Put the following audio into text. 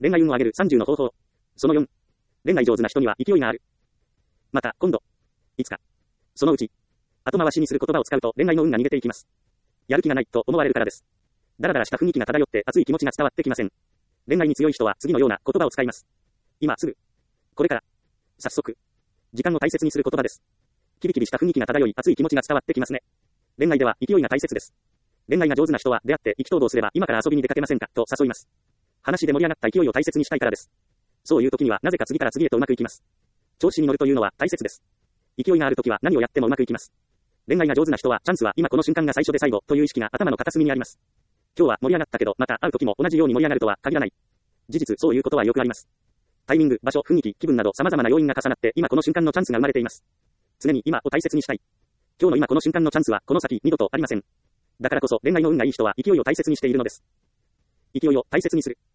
恋愛運を上げる30の方法。その4。恋愛上手な人には勢いがある。また、今度。いつか。そのうち。後回しにする言葉を使うと恋愛の運が逃げていきます。やる気がないと思われるからです。だらだらした雰囲気が漂って熱い気持ちが伝わってきません。恋愛に強い人は次のような言葉を使います。今すぐ。これから。早速。時間を大切にする言葉です。キビキビした雰囲気が漂い熱い気持ちが伝わってきますね。恋愛では勢いが大切です。恋愛が上手な人は出会って意気投合すれば今から遊びに出かけませんかと誘います。話で盛り上がった勢いを大切にしたいからです。そういう時にはなぜか次から次へとうまくいきます。調子に乗るというのは大切です。勢いがある時は何をやってもうまくいきます。恋愛が上手な人はチャンスは今この瞬間が最初で最後という意識が頭の片隅にあります。今日は盛り上がったけどまた会う時も同じように盛り上がるとは限らない。事実そういうことはよくあります。タイミング、場所、雰囲気、気分など様々な要因が重なって今この瞬間のチャンスが生まれています。常に今を大切にしたい。今日の今この瞬間のチャンスはこの先二度とありません。だからこそ恋愛の運がいい人は勢いを大切にしているのです。勢いを大切にする。